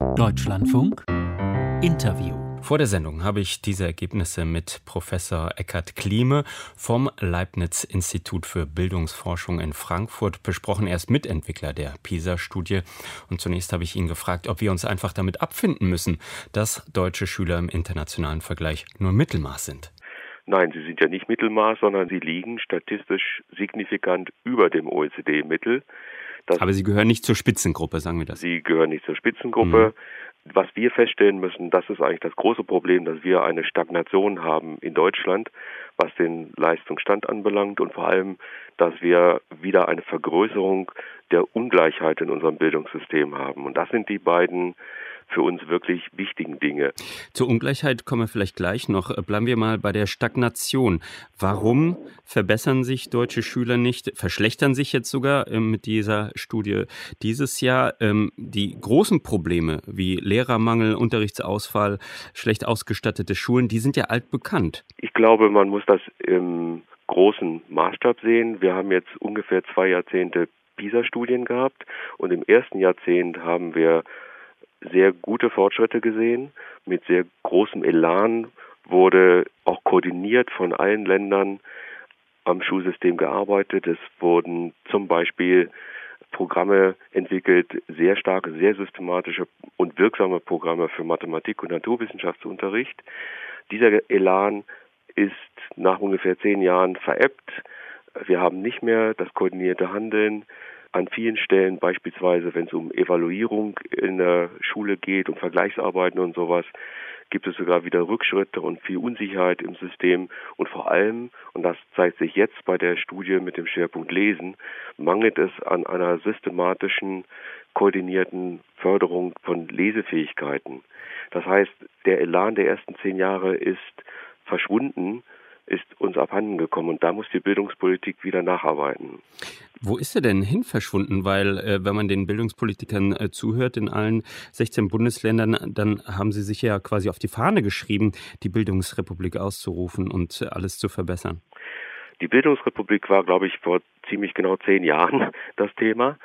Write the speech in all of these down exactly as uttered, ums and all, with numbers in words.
Deutschlandfunk Interview. Vor der Sendung habe ich diese Ergebnisse mit Professor Eckart Klieme vom Leibniz-Institut für Bildungsforschung in Frankfurt besprochen. Er ist Mitentwickler der PISA-Studie. Und zunächst habe ich ihn gefragt, ob wir uns einfach damit abfinden müssen, dass deutsche Schüler im internationalen Vergleich nur Mittelmaß sind. Nein, sie sind ja nicht Mittelmaß, sondern sie liegen statistisch signifikant über dem O E C D-Mittel. Das Aber sie gehören nicht zur Spitzengruppe, sagen wir das. Sie gehören nicht zur Spitzengruppe. Mhm. Was wir feststellen müssen, das ist eigentlich das große Problem, dass wir eine Stagnation haben in Deutschland, was den Leistungsstand anbelangt und vor allem, dass wir wieder eine Vergrößerung der Ungleichheit in unserem Bildungssystem haben. Und das sind die beiden für uns wirklich wichtigen Dinge. Zur Ungleichheit kommen wir vielleicht gleich noch. Bleiben wir mal bei der Stagnation. Warum verbessern sich deutsche Schüler nicht, verschlechtern sich jetzt sogar äh, mit dieser Studie dieses Jahr? Ähm, die großen Probleme wie Lehrermangel, Unterrichtsausfall, schlecht ausgestattete Schulen, die sind ja altbekannt. Ich glaube, man muss das im großen Maßstab sehen. Wir haben jetzt ungefähr zwei Jahrzehnte PISA-Studien gehabt und im ersten Jahrzehnt haben wir sehr gute Fortschritte gesehen. Mit sehr großem Elan wurde auch koordiniert von allen Ländern am Schulsystem gearbeitet. Es wurden zum Beispiel Programme entwickelt, sehr starke, sehr systematische und wirksame Programme für Mathematik- und Naturwissenschaftsunterricht. Dieser Elan ist nach ungefähr zehn Jahren verebbt. Wir haben nicht mehr das koordinierte Handeln. An vielen Stellen, beispielsweise wenn es um Evaluierung in der Schule geht, um Vergleichsarbeiten und sowas, gibt es sogar wieder Rückschritte und viel Unsicherheit im System. Und vor allem, und das zeigt sich jetzt bei der Studie mit dem Schwerpunkt Lesen, mangelt es an einer systematischen, koordinierten Förderung von Lesefähigkeiten. Das heißt, der Elan der ersten zehn Jahre ist verschwunden, ist uns abhanden gekommen und da muss die Bildungspolitik wieder nacharbeiten. Wo ist er denn hin verschwunden? Weil äh, wenn man den Bildungspolitikern äh, zuhört in allen sechzehn Bundesländern, dann haben sie sich ja quasi auf die Fahne geschrieben, die Bildungsrepublik auszurufen und äh, alles zu verbessern. Die Bildungsrepublik war, glaube ich, vor ziemlich genau zehn Jahren das Thema.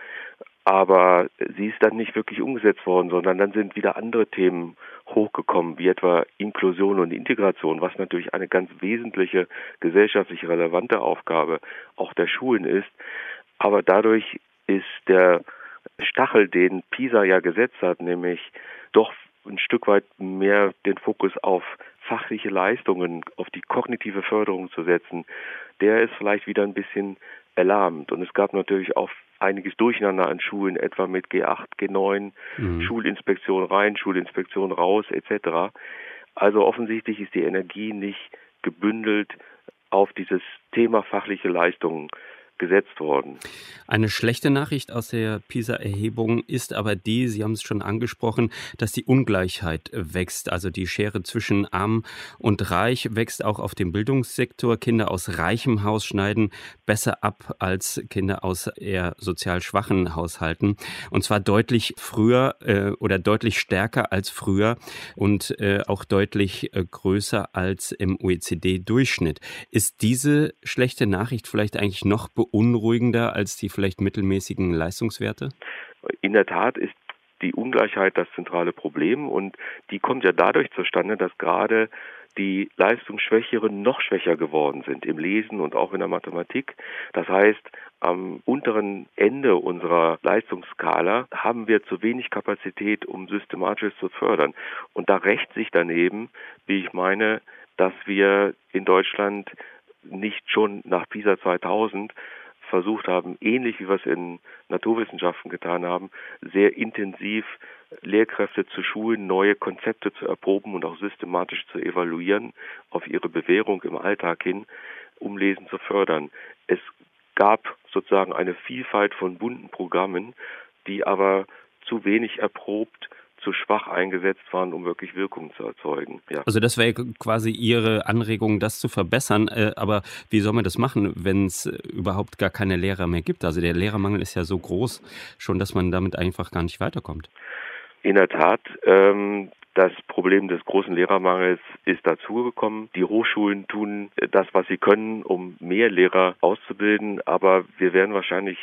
Aber sie ist dann nicht wirklich umgesetzt worden, sondern dann sind wieder andere Themen hochgekommen, wie etwa Inklusion und Integration, was natürlich eine ganz wesentliche gesellschaftlich relevante Aufgabe auch der Schulen ist. Aber dadurch ist der Stachel, den PISA ja gesetzt hat, nämlich doch ein Stück weit mehr den Fokus auf fachliche Leistungen, auf die kognitive Förderung zu setzen, der ist vielleicht wieder ein bisschen erlahmt. Und es gab natürlich auch einiges Durcheinander an Schulen, etwa mit G acht, G neun, mhm. Schulinspektion rein, Schulinspektion raus, et cetera. Also offensichtlich ist die Energie nicht gebündelt auf dieses Thema fachliche Leistungen gesetzt worden. Eine schlechte Nachricht aus der PISA-Erhebung ist aber die, Sie haben es schon angesprochen, dass die Ungleichheit wächst. Also die Schere zwischen arm und reich wächst auch auf dem Bildungssektor. Kinder aus reichem Haus schneiden besser ab als Kinder aus eher sozial schwachen Haushalten. Und zwar deutlich früher äh, oder deutlich stärker als früher und äh, auch deutlich äh, größer als im O E C D-Durchschnitt. Ist diese schlechte Nachricht vielleicht eigentlich noch beunruhigender als die vielleicht mittelmäßigen Leistungswerte? In der Tat ist die Ungleichheit das zentrale Problem und die kommt ja dadurch zustande, dass gerade die Leistungsschwächeren noch schwächer geworden sind im Lesen und auch in der Mathematik. Das heißt, am unteren Ende unserer Leistungsskala haben wir zu wenig Kapazität, um systematisch zu fördern. Und da rächt sich daneben, wie ich meine, dass wir in Deutschland nicht schon nach PISA zweitausend versucht haben, ähnlich wie wir es in Naturwissenschaften getan haben, sehr intensiv Lehrkräfte zu schulen, neue Konzepte zu erproben und auch systematisch zu evaluieren auf ihre Bewährung im Alltag hin, um Lesen zu fördern. Es gab sozusagen eine Vielfalt von bunten Programmen, die aber zu wenig erprobt, zu schwach eingesetzt waren, um wirklich Wirkung zu erzeugen. Ja. Also das wäre quasi Ihre Anregung, das zu verbessern. Aber wie soll man das machen, wenn es überhaupt gar keine Lehrer mehr gibt? Also der Lehrermangel ist ja so groß schon, dass man damit einfach gar nicht weiterkommt. In der Tat, ähm, das Problem des großen Lehrermangels ist dazugekommen. Die Hochschulen tun das, was sie können, um mehr Lehrer auszubilden, aber wir werden wahrscheinlich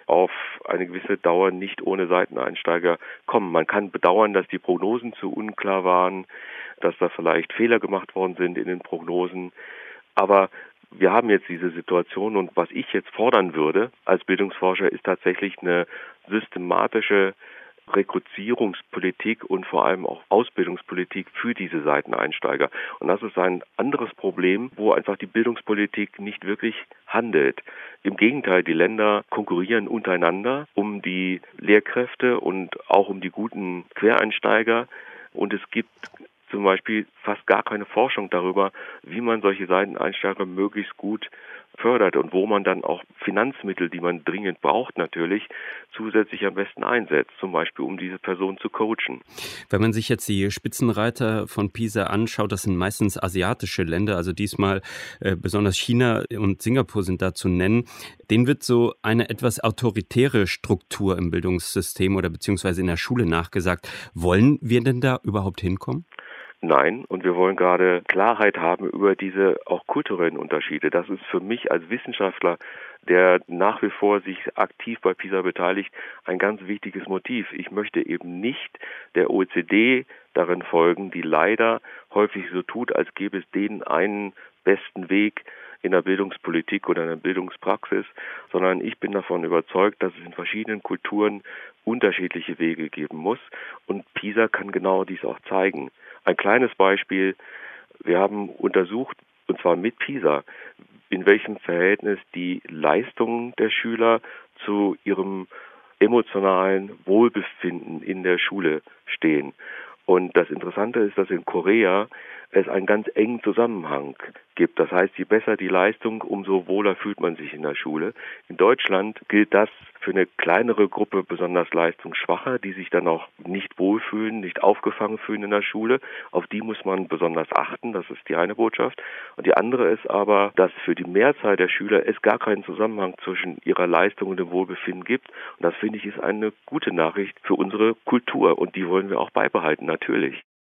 auf eine gewisse Dauer nicht ohne Seiteneinsteiger kommen. Man kann bedauern, dass die Prognosen zu unklar waren, dass da vielleicht Fehler gemacht worden sind in den Prognosen. Aber wir haben jetzt diese Situation und was ich jetzt fordern würde als Bildungsforscher ist tatsächlich eine systematische Rekrutierungspolitik und vor allem auch Ausbildungspolitik für diese Seiteneinsteiger. Und das ist ein anderes Problem, wo einfach die Bildungspolitik nicht wirklich handelt. Im Gegenteil, die Länder konkurrieren untereinander um die Lehrkräfte und auch um die guten Quereinsteiger. Und es gibt zum Beispiel fast gar keine Forschung darüber, wie man solche Seiteneinsteiger möglichst gut fördert und wo man dann auch Finanzmittel, die man dringend braucht natürlich, zusätzlich am besten einsetzt, zum Beispiel um diese Person zu coachen. Wenn man sich jetzt die Spitzenreiter von PISA anschaut, das sind meistens asiatische Länder, also diesmal äh, besonders China und Singapur sind da zu nennen. Denen wird so eine etwas autoritäre Struktur im Bildungssystem oder beziehungsweise in der Schule nachgesagt. Wollen wir denn da überhaupt hinkommen? Nein, und wir wollen gerade Klarheit haben über diese auch kulturellen Unterschiede. Das ist für mich als Wissenschaftler, der nach wie vor sich aktiv bei PISA beteiligt, ein ganz wichtiges Motiv. Ich möchte eben nicht der O E C D darin folgen, die leider häufig so tut, als gäbe es denen einen besten Weg in der Bildungspolitik oder in der Bildungspraxis, sondern ich bin davon überzeugt, dass es in verschiedenen Kulturen unterschiedliche Wege geben muss und PISA kann genau dies auch zeigen. Ein kleines Beispiel, wir haben untersucht, und zwar mit PISA, in welchem Verhältnis die Leistungen der Schüler zu ihrem emotionalen Wohlbefinden in der Schule stehen. Und das Interessante ist, dass in Korea es einen ganz engen Zusammenhang gibt. Das heißt, je besser die Leistung, umso wohler fühlt man sich in der Schule. In Deutschland gilt das für eine kleinere Gruppe besonders leistungsschwacher, die sich dann auch nicht wohlfühlen, nicht aufgefangen fühlen in der Schule. Auf die muss man besonders achten, das ist die eine Botschaft. Und die andere ist aber, dass für die Mehrzahl der Schüler es gar keinen Zusammenhang zwischen ihrer Leistung und dem Wohlbefinden gibt. Und das finde ich ist eine gute Nachricht für unsere Kultur und die wollen wir auch beibehalten, natürlich.